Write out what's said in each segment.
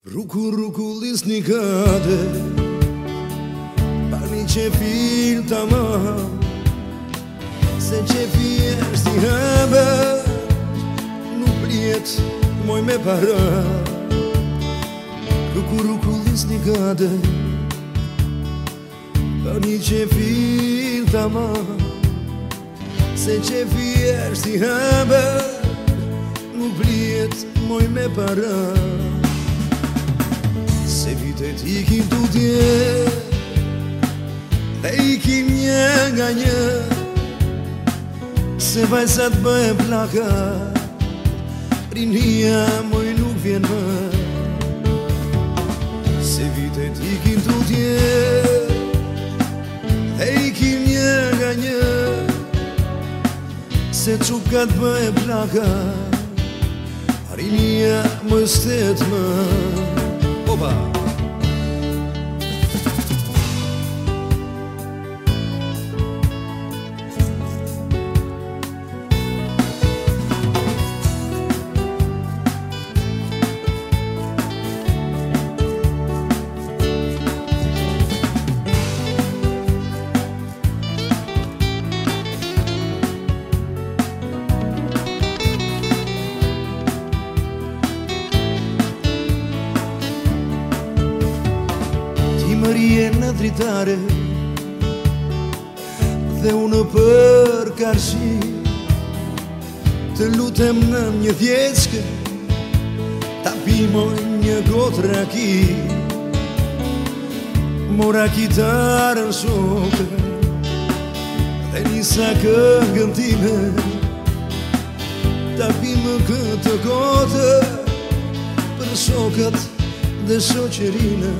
Ruku, ruku, lisni kade Bani që fil të se që fjesht i hebe Nuk blijet moj me para Ruku, ruku, lisni kade Bani që fil të se që fjesht i hebe Nuk blijet moj me para Se vitet ikim tutje Dhe ikim një nga një Se vajzat bëhe plaka Rinia moj nuk vjen më Se vitet ikim tutje Dhe ikim një nga një Se qukat bëhe plaka Rinia moj stet më Opa! Më rije në dritare Dhe unë për karshi Të lutem në një vjeçke Ta pimoj një gotë raki Mora kitarën shoke Dhe nisa këngën time Ta pimë këtë gotë Për shokët dhe shoqerinë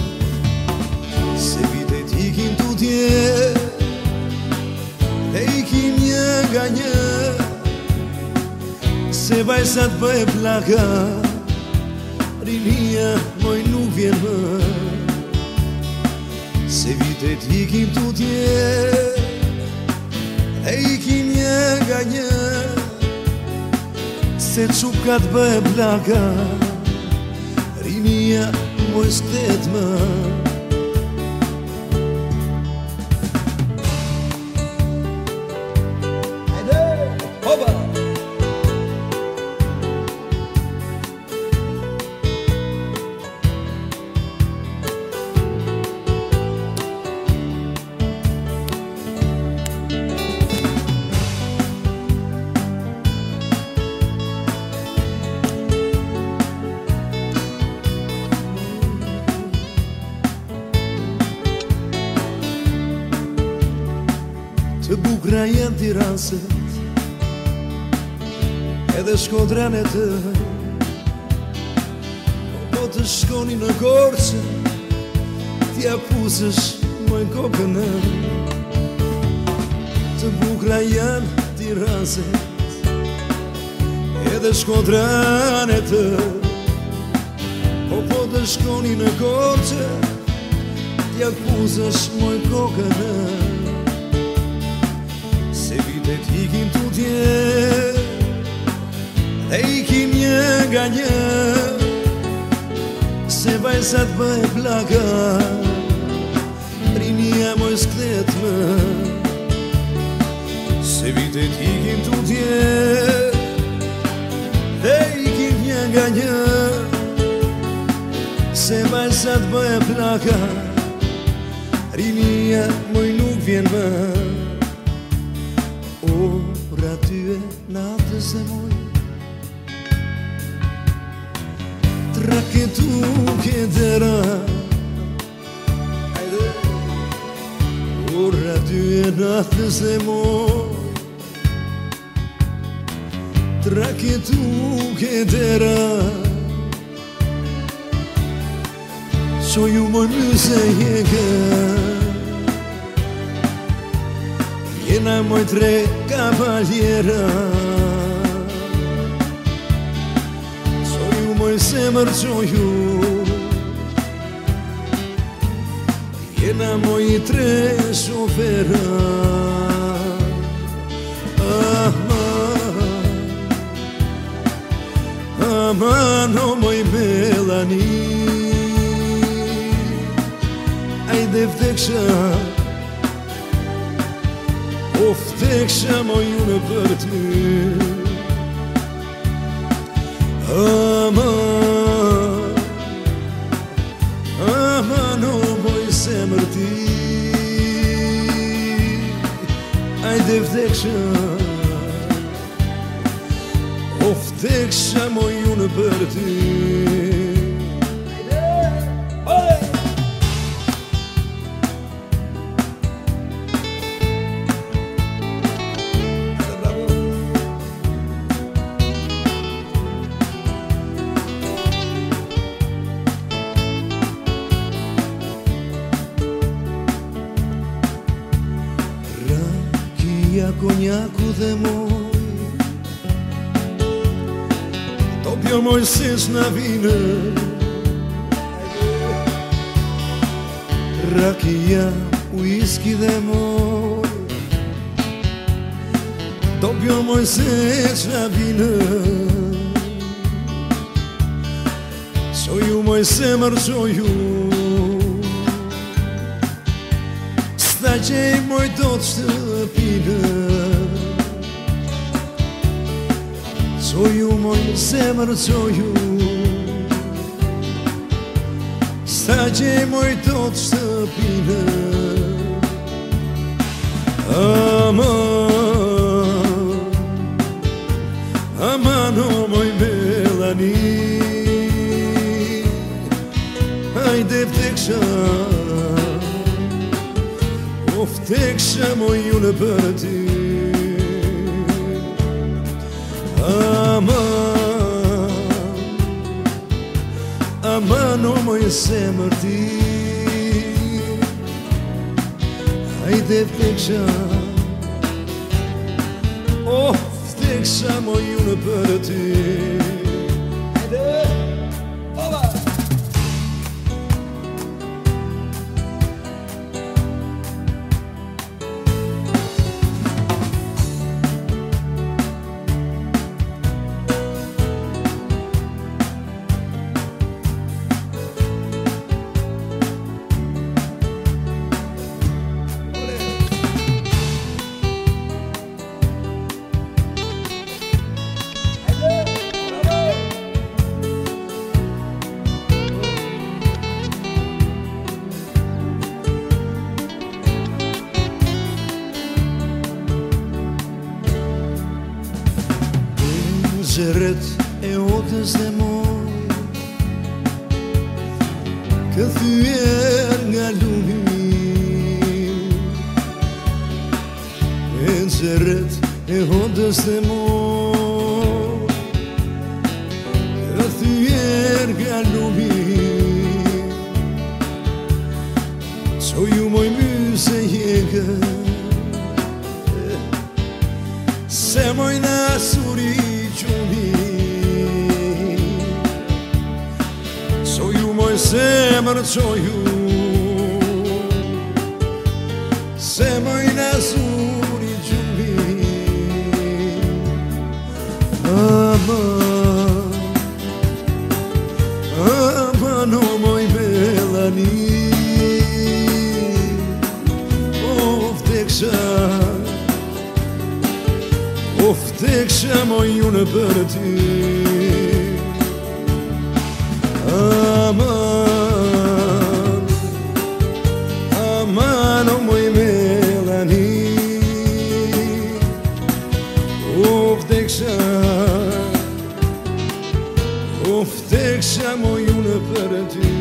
Se vitet ikim tutje Dhe ikim një nga një Se vajzat bëhe plaka Rinia moj nuk vjen më Se vitet ikim tutje Dhe ikim një nga një Se qukat bëhe plaka Rinia moj stet më Të bukra jenë Tiranëset Edhe Shkodran e të Po të shkoni në Korçë T'ja pusësh mojnë kokën Të bukra jenë Tiranëset Edhe Shkodran e të Po të shkoni në Korçë T'ja pusësh mojnë kokën Se vitet ikim tutje Dhe ikim një nga një Se vajzat bëhe plaka Rinia moj s'ktet më Se vitet ikim tutje Dhe ikim një nga një Se vajzat bëhe plaka Rinia moj nuk vjen më Ora ty e natës e moj Traketu ke dera Ora ty e natës e moj Traketu ke dera So ju moj mëse jeke Jena moj tre kavaljera Qoju moj semër qoju Jena moj tre shofera Aman o moj bela melani. Ajde vdeksha, o vdeksha moj unë për ty. Aman, aman o moj zemër ti. Ajde vdeksha, o vdeksha moj unë për ty. Konjaku dhe moj, to pjo moj ses na vine. Rakia, whisky dhe moj, to pjo moj ses na vine. Qoju moj semër qoju, sta gjej moj do të shtëpine. Qoju moj zemër qoju, sta gjej moj do të shtëpine. Aman, aman o moj melani. Ajde vdeksha, o vdeksha moj unë për ty. Aman, aman o moj zemër ti. Ajde vdeksha, o vdeksha moj unë për ty. Ajde, oba! Zërët e otës dhe moj, këthyer nga lumi. E zërët e otës dhe moj, këthyer nga lumi. Qoju moj myse jeke, se moj nasuri qumi. Qoju moj zemër qoju, se moj nasuri qumi. Aman, aman o moj melani. O vdeksha, o vdeksha moj unë për ty. Aman, aman o moj melani. O vdeksha, o vdeksha moj unë për ty.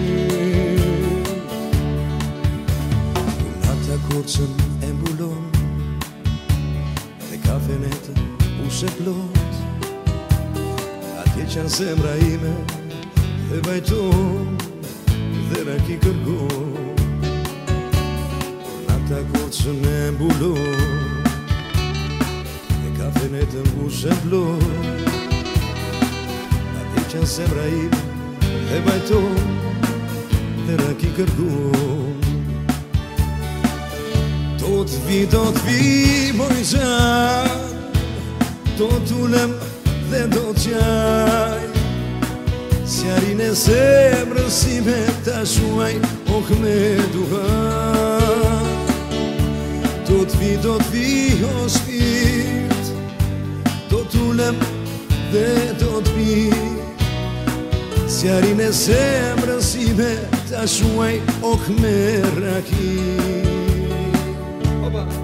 Nata kurcën e mbulon, kafenetën ushe plot, atje qanë zemra ime dhe bajton dhe raki kërgon. Nata kurcën e mbulon, dhe kafenetën ushe plot, atje qanë zemra ime dhe bajton dhe raki kërgon. Do t'vi moj gjan, do t'ulem dhe do t'jaj, Zjarin e zemrën si me ta shuaj, ok me duhan. Do t'vi o shpirt, do t'ulem dhe do t'pi. Zjarin e zemrën si me ta shuaj, ok me raki. Opa!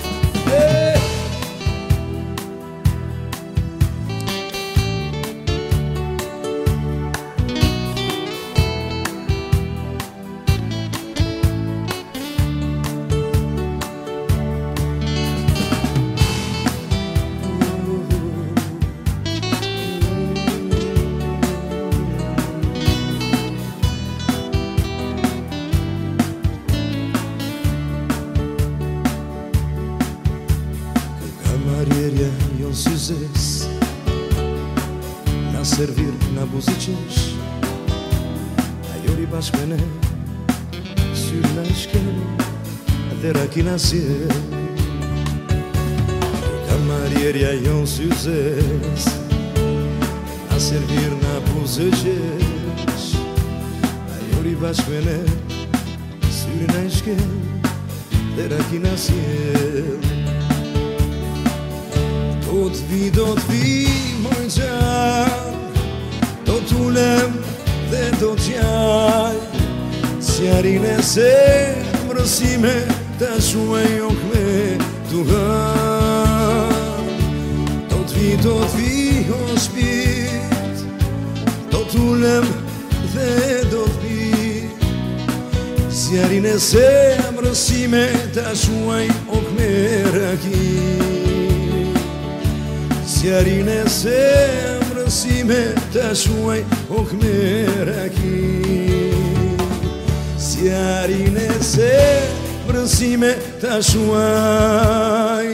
Kamarierja jon si zes, na servir, na buzëqesh. Ajo ri bashkë me ne, syrë na shkel, dhe rakina sjell. Kamarierja jon si zes, na servir, na buzëqesh. Ajo ri bashkë me ne, syrë na shkel, dhe rakina sjell. Do t'vi, moj gjan, do t'ulem dhe do t'jaj. Zjarin e zemrën si me ta shuaj, ok me duhan. Do t'vi o shpirt, do t'ulem dhe do t'pi. Zjarin e zemrën si me ta shuaj, ok me raki. Zjarin e zemrën si me ta shuaj, ok me raki. Zjarin e zemrën si me ta shuaj,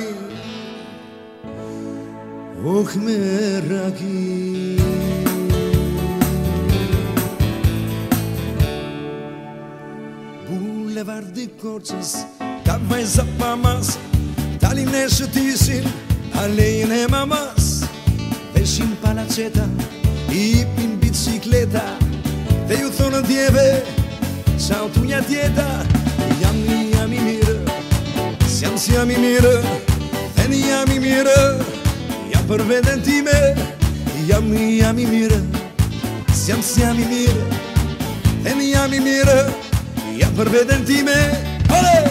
ok me raki. Bulevardi Korçës, ka vajza pa mas, dalin e shëtisin, alejën e mamas. Veshin palaceta, ipin bicikleta, dhe ju thonë djeve, qau t'unja tjeta. Jam i mirë, s'jam i mirë, dhe një jam i mirë, jam për veten time. Jam i mirë, s'jam i mirë, dhe një jam i mirë, jam për veten time. Ole!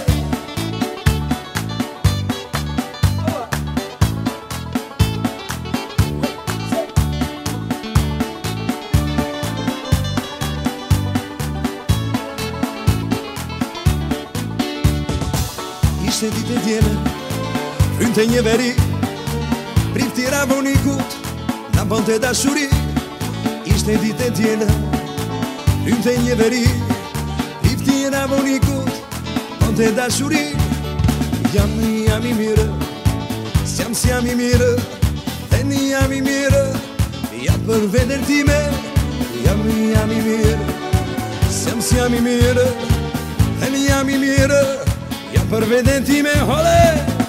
Ishte ditë e djele, frynte një veri, prifti ravonikut, na bënte dashuri. Ishte ditë e djele, frynte një veri, prifti ravonikut, bënte dashuri. Jam i mirë, s'jam i mirë, dhe një jam i mirë, jam për veten time. Jam i mirë, s'jam i mirë, dhe një jam i mirë, jam për veten time. Ole!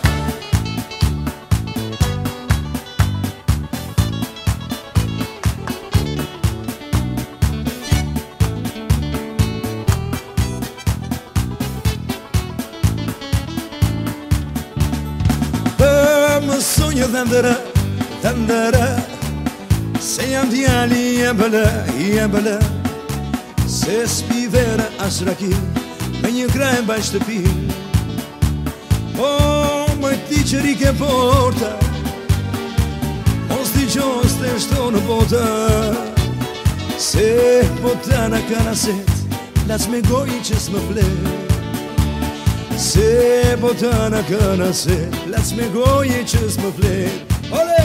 Më sonjë dhëndërë, se jam djali i bëllë, se s'pi vera as raki, me një krajnë baj shtëpi. O, më ti që rike porta, mos t'i gjos të shtonë bota. Se botana ka naset, las me gojë që s'më flet. Se botana ka naset, las me gojë që s'më flet. Ole!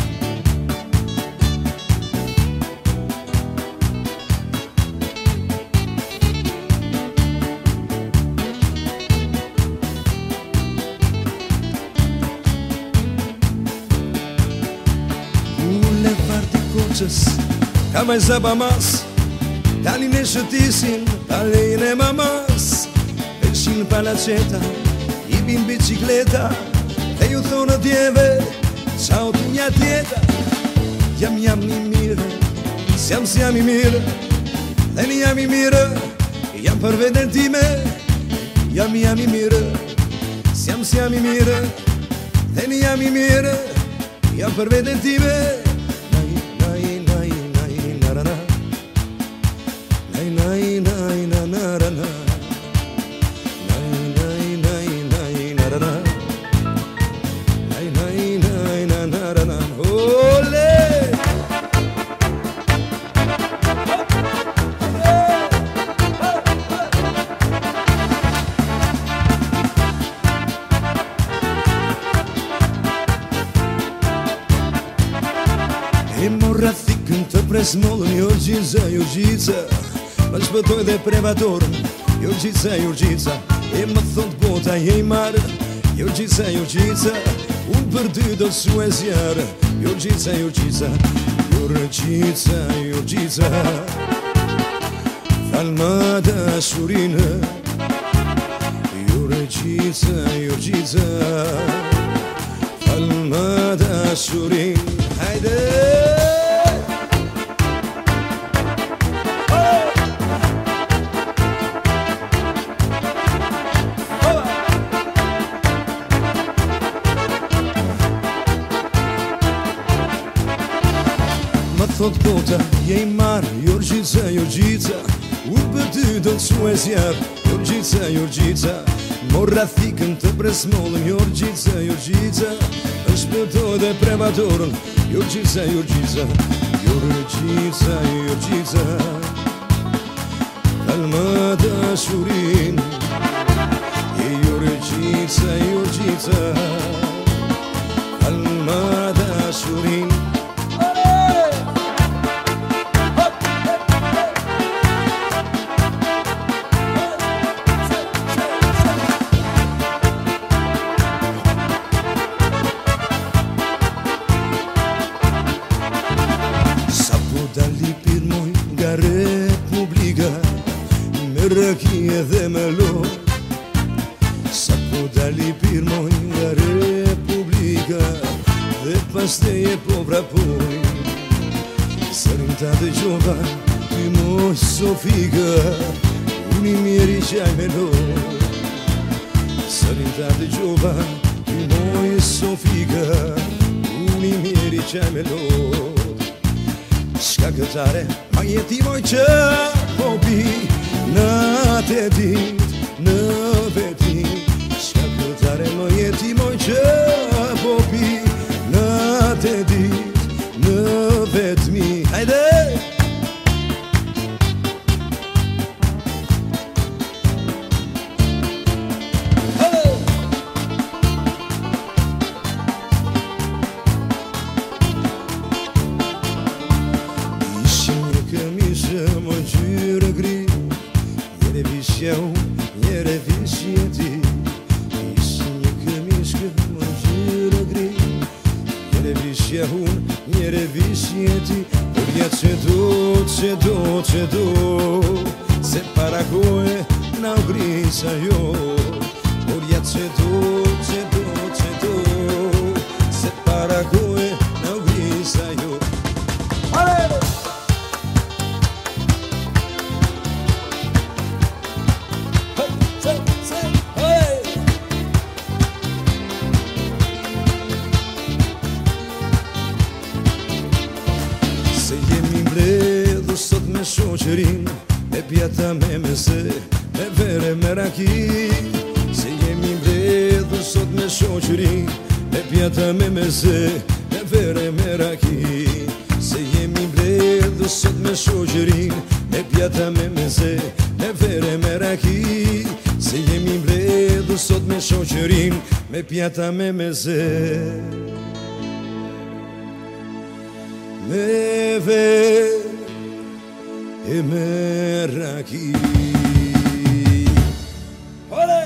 Bulevardi Korçës, ka vajza pa mas, dalin e shëtisin, alejën e mamas. Veshin palaceta, ipin bicikleta, dhe ju thonë djeve, qau t'unja tjeta. Jam i mirë, Siam i mirë, dhe një jam i mirë, jam për veten time, jam i mirë. Siam i mirë, dhe një jam i mirë, jam për veten time. E morra thikën të presmollën, Jurgjica, më shpëtoj dhe prevatorën, Jurgjica, e më thot bota je i marë, Jurgjica, unë për ty do t'su e zjarë, Jurgjica, falma dashurinë, Jurgjica, falma dashurinë, hajde! Më thot bota, je i marë, Jurgjica, unë për ty do t'su e zjarë, Jurgjica, morra thikën të presmollën, Jurgjica, shpëtoj dhe prevatorën, Jurgjica, falma dashurinë, Jurgjica, falma dashurinë. Dali pirmoj nga Republika, me rëkije dhe me lo. Sa po dali pirmoj nga Republika, dhe pas teje po vrapoj. Sërin ta dhe gjova, ty moj Sofika, unë i mjeri qaj me lo. Sërin ta dhe gjova, ty moj Sofika, unë i mjeri qaj me lo. Shka këtare, ma jetimoj që popi në te dit, në veti. Shka këtare, ma jetimoj që popi në te dit, në vetmi. Hajde! Më gjyre gri, njere vishja unë, njere vishje ti. Ishë një këmishkë, më gjyre gri, njere vishja unë, njere vishje ti. Por ja që do, se para kohe na u grisa jo. Por ja që do, se para kohe na u grisa jo. Se jemi mbledhur sot me shoqërin, me pjata me mese, me vere me raki. Se jemi mbledhur sot me shoqërin, me pjata me mese, me vere me raki. Se jemi mbledhur sot me shoqërin, me pjata me mese, me vere me raki. Se jemi mbledhur sot me shoqërin, me pjata me mese, me ver e me raki. Olé!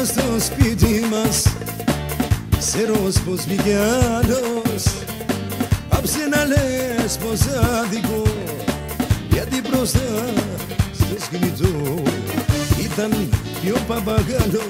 στο σπίτι μας ξέρος πως βγήκε άλλος. Πάψε να λες πως άδικο, γιατί μπροστά στο σκηνητό ήταν πιο παπαγάλος.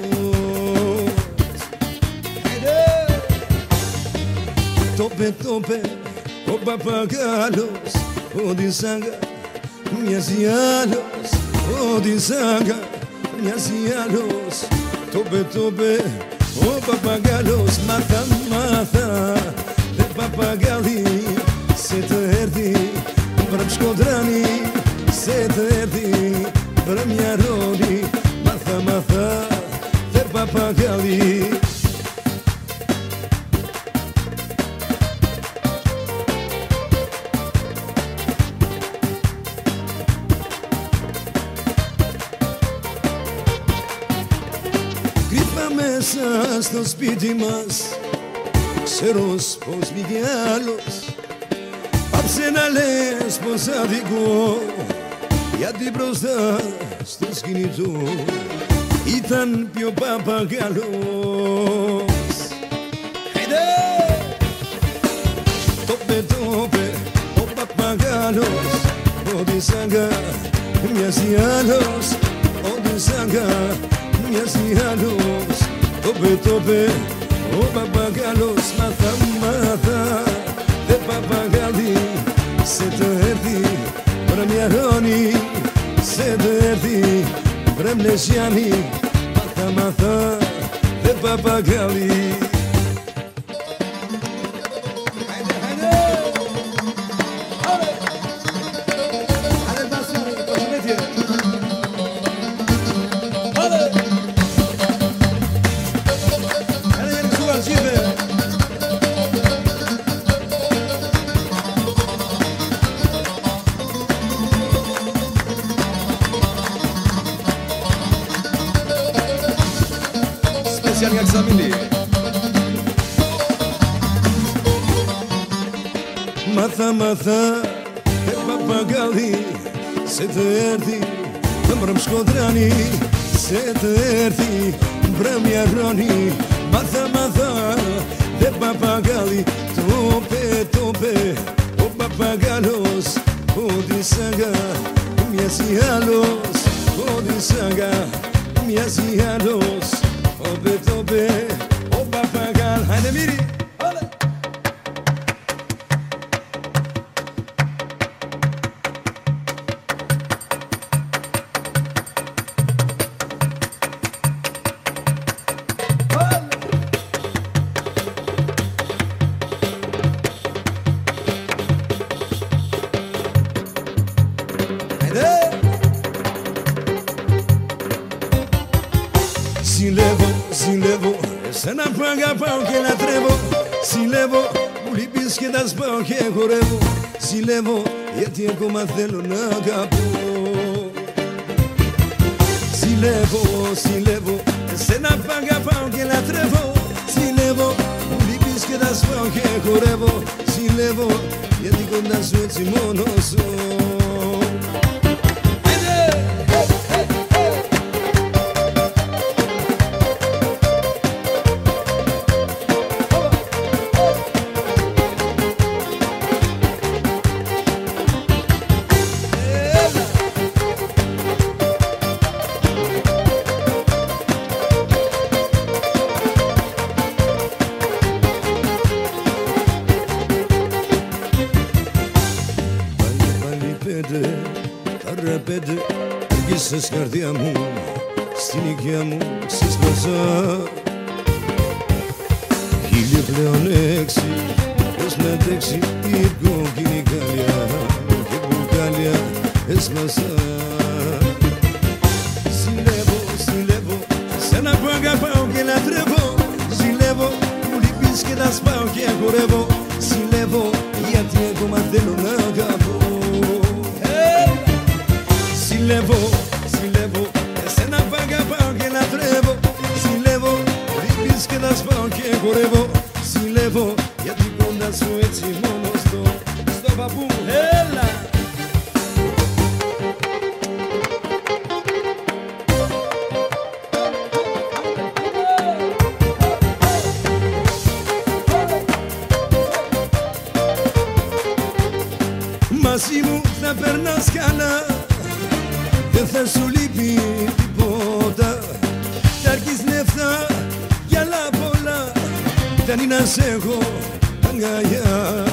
Το πε ο παπαγάλος, ότι σ' άγκα μοιάζει άλλος, ότι σ' άγκα μοιάζει άλλος. Το πε ο παπαγάλος, μάθα δε παπαγάλι σε το έρθει βρε ψκοντράνι, σε το έρθει βρε μυαρώνει. Μάθα δε παπαγάλι. Μέσα στο σπίτι μας ξέρος πως βγήκε άλλος. Πάψε να λες πως αδικό, γιατί μπροστά στο σκηνητό ήταν πιο παπαγάλος. Το πε ο παπαγάλος, ότι σ' άγκα μοιάζει άλλος, ότι σ' άγκα μοιάζει άλλος. Το πε ο παπαγάλος, μάθα δε παπαγάλι σε το έρθει βρε μυαρώνει, σε το έρθει βρε μλεσιάνει. Μάθα δε παπαγάλι. Μάθα δε παπαγάλι σε το έρθει βρε ψκοντράνι, σε το έρθει βρε μυαρώνει. Μάθα δε παπαγάλι. Το πε ο παπαγάλος, ότι σ' άγκα μοιάζει άλλος, ότι σ' άγκα μοιάζει άλλος. Το πε ο παπαγάλος. Άιντε μύρι. Ζηλεύω, εσένα που αγαπάω και λατρεύω. Ζηλεύω που λείπεις και τα σπάω και χορεύω. Ζηλεύω γιατί ακόμα θέλω να αγαπώ. Ζηλεύω, εσένα που αγαπάω και λατρεύω. Ζηλεύω που λείπεις και τα σπάω και χορεύω. Ζηλεύω γιατί κοντά σου έτσι μόνος ζω. Πέντε αργήσες καρδιά μου, στην οικιά μου ξεσπάσα. Χίλια πλέον έξι, πώς να αντέξει η κόκκινη κάλια και μπουκάλια έσπασα. Ζηλεύω, σένα που αγαπάω και λατρεύω. Ζηλεύω που λείπεις και τα σπάω και χορεύω. Ζηλεύω γιατί ακόμα θέλω να αγαπώ. Ζηλεύω, εσένα που αγαπάω και λατρεύω. Ζηλεύω, λείπεις και τα σπάω και χορεύω. Ζηλεύω, γιατί κοντά σου έτσι μόνος στο παππού, έλα! να περνάς καλά, δεν θα σου λείπει τίποτα. Θα αρκείς νεφτά κι άλλα πολλά, δεν είναι να σ' έχω αγκαλιά.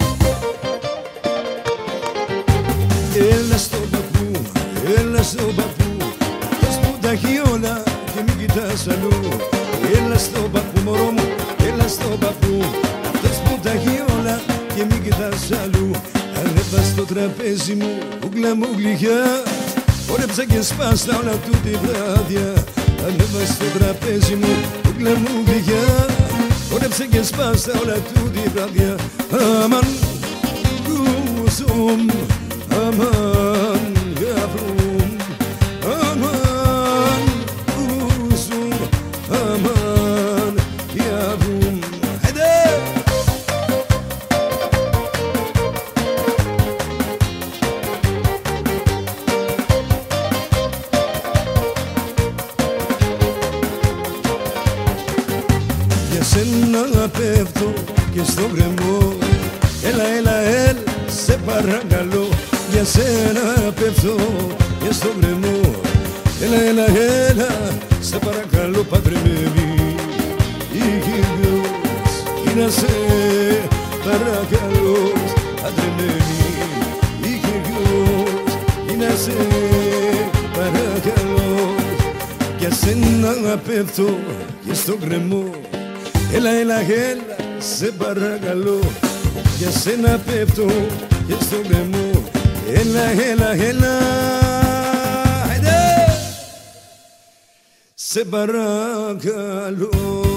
Έλα στον παππού, έλα στον παππού, αυτός που τα έχει όλα και μην κοιτάς αλλού. Έλα στον παππού μωρό μου, έλα στον παππού, αυτός που τα έχει όλα και μην κοιτάς αλλού. Ανέβα στο τραπέζι μου, κούκλα μου γλυκιά, χόρεψα και σπάστα όλα του τη βράδια. Ανέβα στο τραπέζι μου, κούκλα μου γλυκιά, χόρεψα και σπάστα όλα του τη βράδια. Αμάν, κούζουμ, αμάν, γαβρουμ, αμάν, κούζουμ, αμάν, γαβρουμ. Για σένα πέφτω και στο γκρεμό, έλα, έλα, έλα, σε παρακαλώ. Για σένα πέφτω και στο γκρεμό, έλα, έλα, έλα, σε παρακαλώ παντρεμένη. Ήγιος, είναι σε παρακαλώ παντρεμένη. Ήγιος, είναι σε παρακαλώ. Για σένα πέφτω και στο γκρεμό, έλα, έλα, έλα, σε παρακαλώ. Για σένα πέφτω και στο γκρεμό, έλα, έλα, έλα, σε παρακαλώ.